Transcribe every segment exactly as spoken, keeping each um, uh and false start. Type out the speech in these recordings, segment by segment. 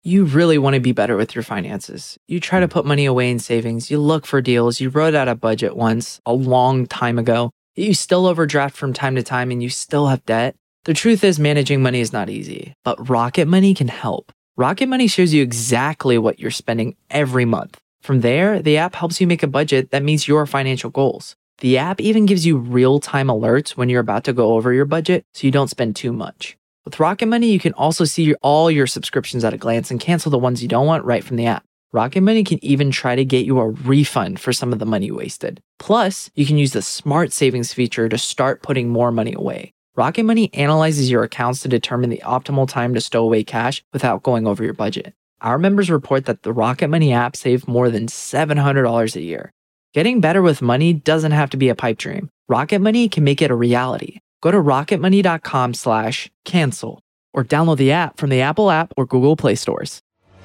You really want to be better with your finances. You try to put money away in savings, you look for deals, you wrote out a budget once a long time ago, you still overdraft from time to time and you still have debt. The truth is managing money is not easy, but Rocket Money can help. Rocket Money shows you exactly what you're spending every month. From there, the app helps you make a budget that meets your financial goals. The app even gives you real-time alerts when you're about to go over your budget so you don't spend too much. With Rocket Money, you can also see your, all your subscriptions at a glance and cancel the ones you don't want right from the app. Rocket Money can even try to get you a refund for some of the money wasted. Plus, you can use the Smart Savings feature to start putting more money away. Rocket Money analyzes your accounts to determine the optimal time to stow away cash without going over your budget. Our members report that the Rocket Money app saved more than seven hundred dollars a year. Getting better with money doesn't have to be a pipe dream. Rocket Money can make it a reality. Go to rocketmoney.com slash cancel or download the app from the Apple app or Google Play stores.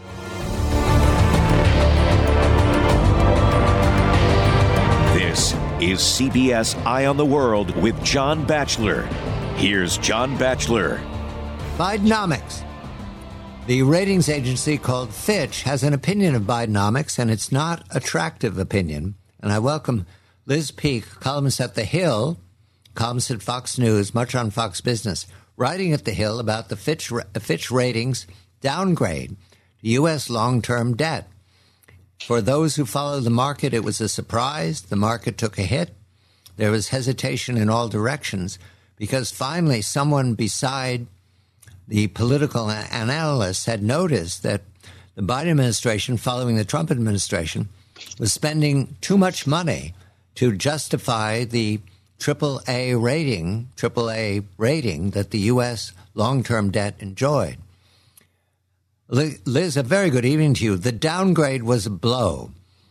This is C B S Eye on the World with John Batchelor. Here's John Batchelor. Bidenomics. The ratings agency called Fitch has an opinion of Bidenomics, and it's not attractive opinion. And I welcome Liz Peek, columnist at The Hill, columnist at Fox News, much on Fox Business, writing at The Hill about the Fitch, Fitch ratings downgrade to U S long-term debt. For those who follow the market, it was a surprise. The market took a hit. There was hesitation in all directions because finally someone beside the political analysts had noticed that the Biden administration, following the Trump administration, was spending too much money to justify the triple A rating, triple A rating that the U S long-term debt enjoyed. Liz, a very good evening to you. The downgrade was a blow.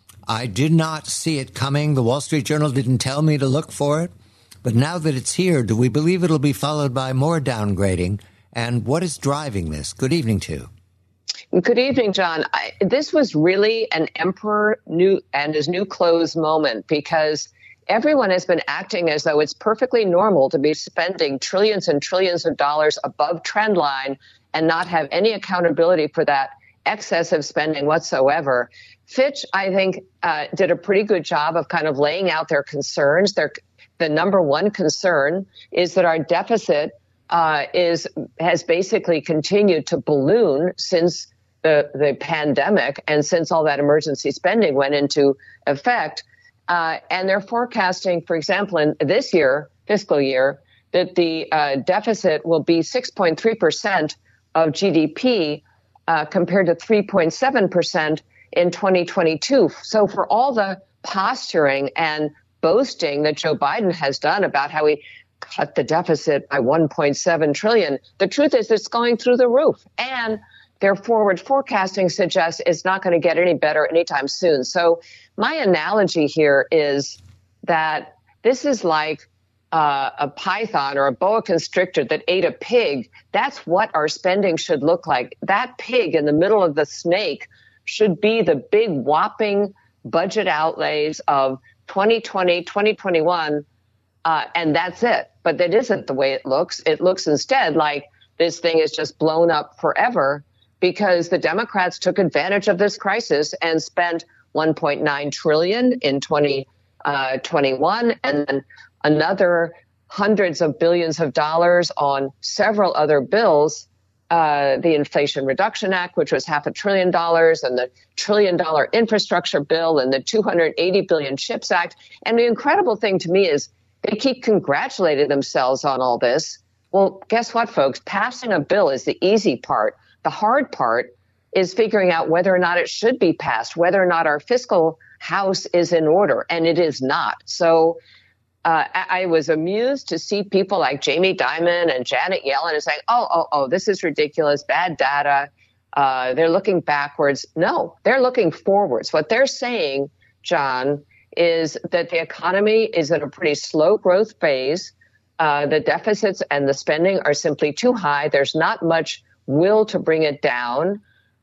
I did not see it coming. The Wall Street Journal didn't tell me to look for it. But now that it's here, do we believe it'll be followed by more downgrading? And what is driving this? Good evening to you. Good evening, John. I, this was really an emperor new and his new clothes moment because everyone has been acting as though it's perfectly normal to be spending trillions and trillions of dollars above trend line and not have any accountability for that excessive spending whatsoever. Fitch, I think, uh, did a pretty good job of kind of laying out their concerns. Their, the number one concern is that our deficit uh, is has basically continued to balloon since the, the pandemic and since all that emergency spending went into effect. Uh, and they're forecasting, for example, in this year, fiscal year, that the uh, deficit will be six point three percent of G D P uh, compared to three point seven percent in twenty twenty-two. So for all the posturing and boasting that Joe Biden has done about how he cut the deficit by one point seven trillion, the truth is it's going through the roof. And their forward forecasting suggests it's not going to get any better anytime soon. So my analogy here is that this is like uh, a python or a boa constrictor that ate a pig. That's what our spending should look like. That pig in the middle of the snake should be the big whopping budget outlays of twenty twenty, twenty twenty-one, uh, and that's it. But that isn't the way it looks. It looks instead like this thing is just blown up forever because the Democrats took advantage of this crisis and spent one point nine trillion dollars in twenty twenty-one and then another hundreds of billions of dollars on several other bills, uh, the Inflation Reduction Act, which was half a trillion dollars, and the trillion dollar infrastructure bill and the two hundred eighty billion CHIPS Act. And the incredible thing to me is they keep congratulating themselves on all this. Well, guess what, folks? Passing a bill is the easy part. The hard part is figuring out whether or not it should be passed, whether or not our fiscal house is in order, and it is not. So uh, I, I was amused to see people like Jamie Dimon and Janet Yellen saying, oh, oh, oh, this is ridiculous, bad data. Uh, they're looking backwards. No, they're looking forwards. What they're saying, John, is that the economy is in a pretty slow growth phase. Uh, the deficits and the spending are simply too high. There's not much will to bring it down.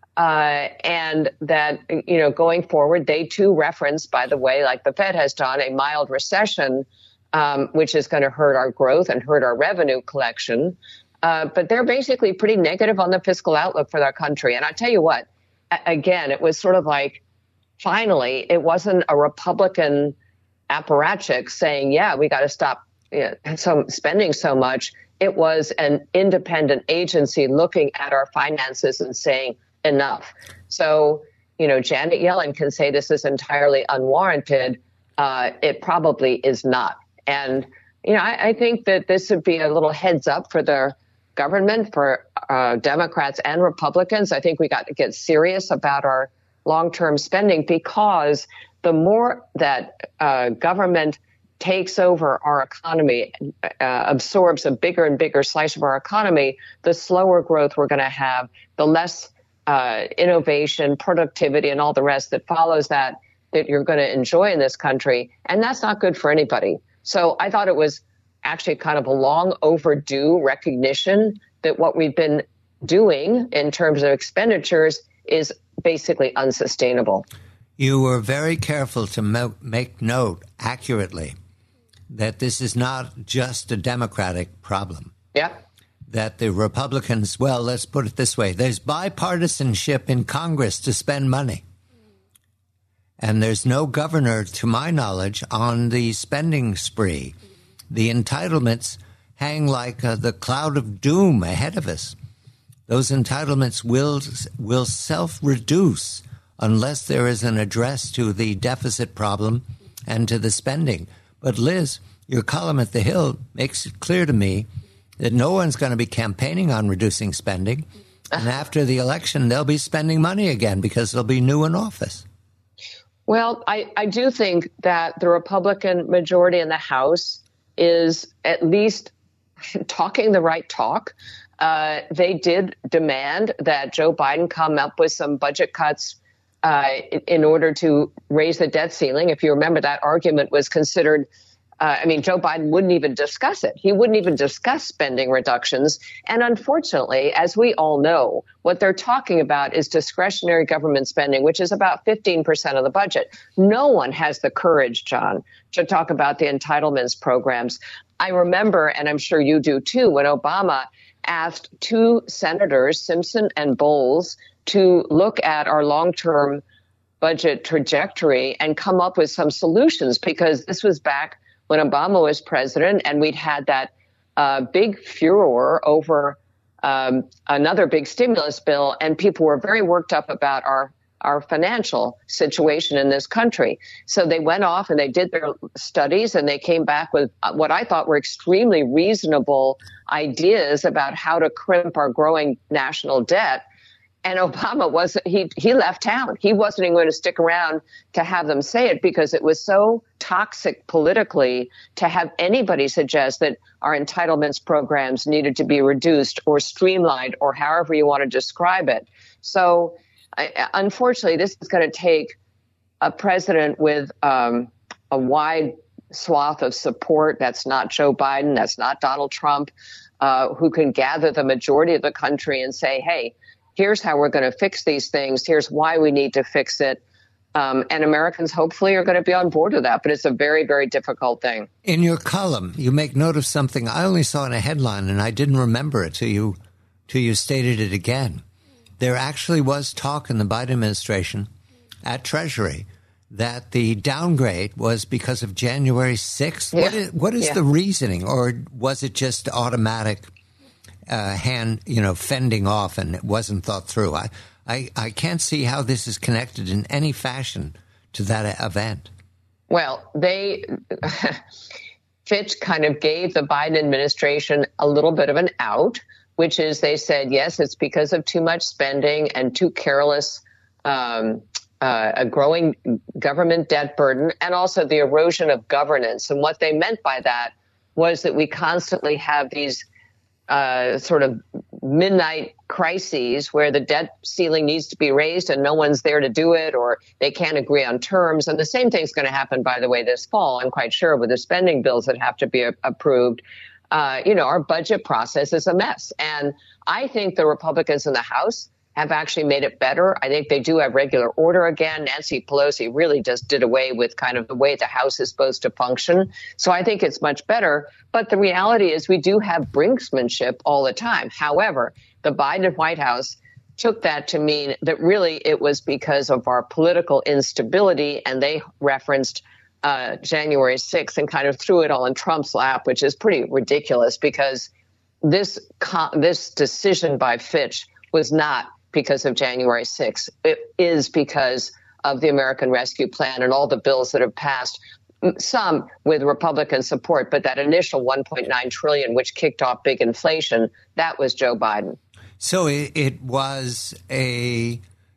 Uh, and that, you know, going forward, they too reference, by the way, like the Fed has done, a mild recession, um, which is going to hurt our growth and hurt our revenue collection. Uh, but they're basically pretty negative on the fiscal outlook for their country. And I tell you what, a- again, it was sort of like, finally, it wasn't a Republican apparatchik saying, yeah, we got to stop you know, so spending so much. It was an independent agency looking at our finances and saying enough. So, you know, Janet Yellen can say this is entirely unwarranted. Uh, it probably is not. And, you know, I, I think that this would be a little heads up for the government, for uh, Democrats and Republicans. I think we got to get serious about our long-term spending, because the more that uh, government takes over our economy, uh, absorbs a bigger and bigger slice of our economy, the slower growth we're going to have, the less uh, innovation, productivity, and all the rest that follows that, that you're going to enjoy in this country. And that's not good for anybody. So I thought it was actually kind of a long overdue recognition that what we've been doing in terms of expenditures is basically unsustainable. You were very careful to mo- make note accurately that this is not just a Democratic problem. Yeah. That the Republicans, well, let's put it this way, there's bipartisanship in Congress to spend money. And there's no governor, to my knowledge, on the spending spree. The entitlements hang like uh, the cloud of doom ahead of us. Those entitlements will will self-reduce unless there is an address to the deficit problem and to the spending. But Liz, your column at The Hill makes it clear to me that no one's going to be campaigning on reducing spending. And after the election, they'll be spending money again because they'll be new in office. Well, I, I do think that the Republican majority in the House is at least talking the right talk. Uh, they did demand that Joe Biden come up with some budget cuts uh, in, in order to raise the debt ceiling. If you remember, that argument was considered, uh, I mean, Joe Biden wouldn't even discuss it. He wouldn't even discuss spending reductions. And unfortunately, as we all know, what they're talking about is discretionary government spending, which is about fifteen percent of the budget. No one has the courage, John, to talk about the entitlements programs. I remember, and I'm sure you do too, when Obama asked two senators, Simpson and Bowles, to look at our long-term budget trajectory and come up with some solutions, because this was back when Obama was president, and we'd had that uh, big furor over um, another big stimulus bill, and people were very worked up about our our financial situation in this country. So they went off and they did their studies, and they came back with what I thought were extremely reasonable ideas about how to crimp our growing national debt. And Obama wasn't, he, he left town. He wasn't even going to stick around to have them say it, because it was so toxic politically to have anybody suggest that our entitlements programs needed to be reduced or streamlined, or however you want to describe it. So I, unfortunately, this is going to take a president with um, a wide swath of support. That's not Joe Biden. That's not Donald Trump, uh, who can gather the majority of the country and say, hey, here's how we're going to fix these things. Here's why we need to fix it. Um, and Americans hopefully are going to be on board with that. But it's a very, very difficult thing. In your column, you make note of something I only saw in a headline, and I didn't remember it till you, till you stated it again. There actually was talk in the Biden administration at Treasury that the downgrade was because of January sixth. Yeah. What is, what is yeah. the reasoning, or was it just automatic uh, hand, you know, fending off, and it wasn't thought through? I, I, I can't see how this is connected in any fashion to that event. Well, they Fitch kind of gave the Biden administration a little bit of an out, which is they said, yes, it's because of too much spending and too careless, um, uh, a growing government debt burden, and also the erosion of governance. And what they meant by that was that we constantly have these uh, sort of midnight crises where the debt ceiling needs to be raised and no one's there to do it, or they can't agree on terms. And the same thing's going to happen, by the way, this fall, I'm quite sure, with the spending bills that have to be a- approved. Uh, you know, our budget process is a mess. And I think the Republicans in the House have actually made it better. I think they do have regular order again. Nancy Pelosi really just did away with kind of the way the House is supposed to function. So I think it's much better. But the reality is we do have brinksmanship all the time. However, the Biden White House took that to mean that really it was because of our political instability, and they referenced uh, January sixth and kind of threw it all in Trump's lap, which is pretty ridiculous because this co- this decision by Fitch was not because of January sixth. It is because of the American Rescue Plan and all the bills that have passed, some with Republican support, but that initial one point nine trillion dollars, which kicked off big inflation, that was Joe Biden. So it, it was a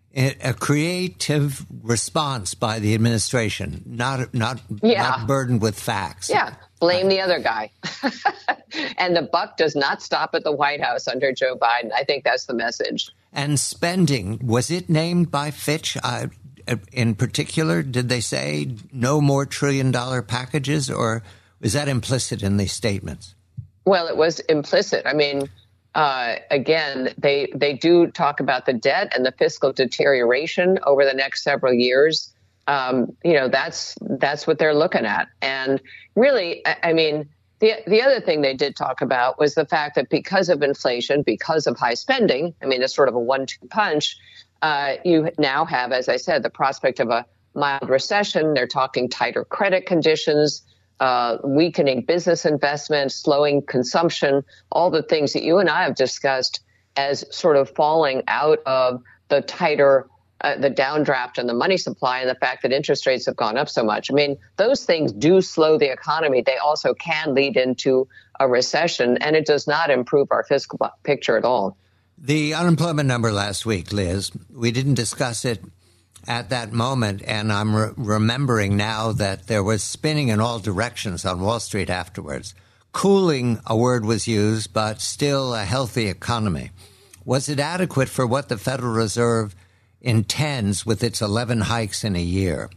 a creative response by the administration, not not, yeah. not burdened with facts. Yeah, blame the other guy. And the buck does not stop at the White House under Joe Biden. I think that's the message. And spending, was it named by Fitch uh, in particular? Did they say no more trillion dollar packages, or was that implicit in these statements? Well, it was implicit. I mean, Uh, again, they they do talk about the debt and the fiscal deterioration over the next several years. Um, you know, that's that's what they're looking at. And really, I, I mean, the the other thing they did talk about was the fact that because of inflation, because of high spending, I mean, it's sort of a one two punch. Uh, you now have, as I said, the prospect of a mild recession. They're talking tighter credit conditions, Uh, weakening business investment, slowing consumption, all the things that you and I have discussed as sort of falling out of the tighter, uh, the downdraft in the money supply and the fact that interest rates have gone up so much. I mean, those things do slow the economy. They also can lead into a recession, and it does not improve our fiscal picture at all. The unemployment number last week, Liz, we didn't discuss it at that moment, and I'm re- remembering now that there was spinning in all directions on Wall Street afterwards. Cooling, a word was used, but still a healthy economy. Was it adequate for what the Federal Reserve intends with its eleven hikes in a year?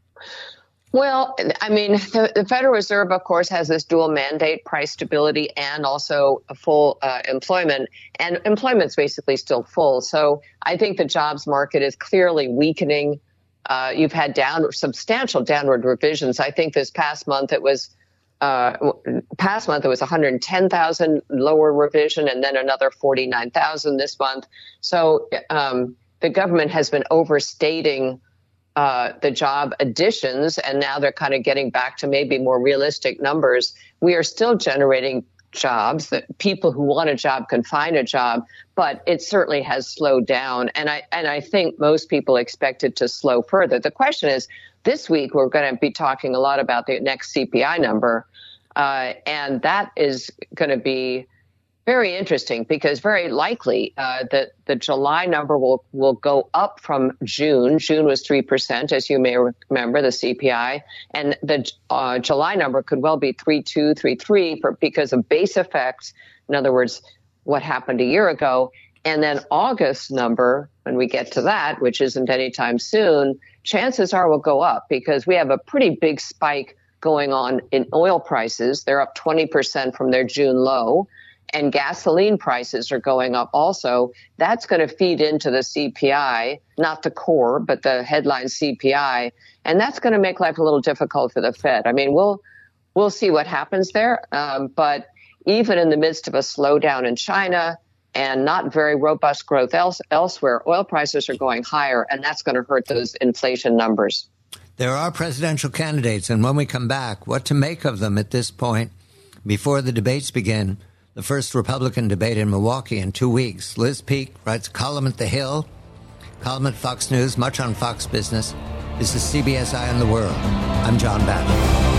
Well, I mean, the, the Federal Reserve, of course, has this dual mandate, price stability and also a full uh, employment. And employment's basically still full. So I think the jobs market is clearly weakening. Uh, you've had down substantial downward revisions. I think this past month it was uh, past month it was one hundred ten thousand lower revision, and then another forty-nine thousand this month. So um, the government has been overstating Uh, the job additions, and now they're kind of getting back to maybe more realistic numbers. We are still generating jobs, that people who want a job can find a job, but it certainly has slowed down. And I and I think most people expect it to slow further. The question is, this week we're going to be talking a lot about the next C P I number, uh, and that is going to be very interesting because very likely uh, that the July number will, will go up from June. June was three percent, as you may remember, the C P I. And the uh, July number could well be three point two, three point three for, because of base effects. In other words, what happened a year ago. And then August number, when we get to that, which isn't anytime soon, chances are will go up because we have a pretty big spike going on in oil prices. They're up twenty percent from their June low. And gasoline prices are going up also. That's going to feed into the C P I, not the core, but the headline C P I. And that's going to make life a little difficult for the Fed. I mean, we'll we'll see what happens there. Um, but even in the midst of a slowdown in China and not very robust growth else, elsewhere, oil prices are going higher, and that's going to hurt those inflation numbers. There are presidential candidates, and when we come back, what to make of them at this point before the debates begin. The first Republican debate in Milwaukee in two weeks. Liz Peek writes a column at The Hill, column at Fox News, much on Fox Business. This is C B S Eye on the World. I'm John Batchelor.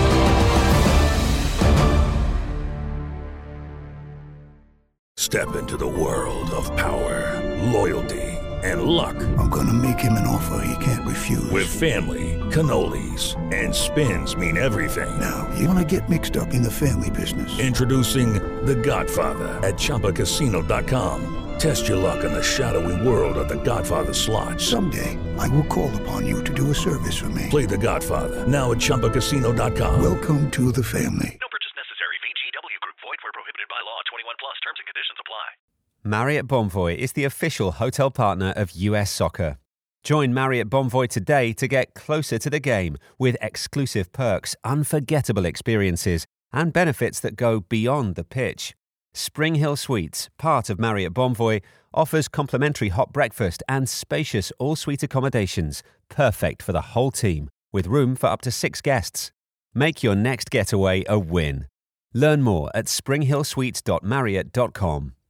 Step into the world of power, loyalty, and luck. I'm going to make him an offer he can't refuse. With family, cannolis, and spins mean everything. Now, you want to get mixed up in the family business. Introducing The Godfather at Chumba Casino dot com. Test your luck in the shadowy world of The Godfather slot. Someday, I will call upon you to do a service for me. Play The Godfather now at Chumba Casino dot com. Welcome to the family. No purchase necessary. V G W Group. Void where prohibited by law. twenty-one plus. Terms and conditions apply. Marriott Bonvoy is the official hotel partner of U S Soccer. Join Marriott Bonvoy today to get closer to the game with exclusive perks, unforgettable experiences, and benefits that go beyond the pitch. Spring Hill Suites, part of Marriott Bonvoy, offers complimentary hot breakfast and spacious all-suite accommodations, perfect for the whole team, with room for up to six guests. Make your next getaway a win. Learn more at spring hill suites dot marriott dot com.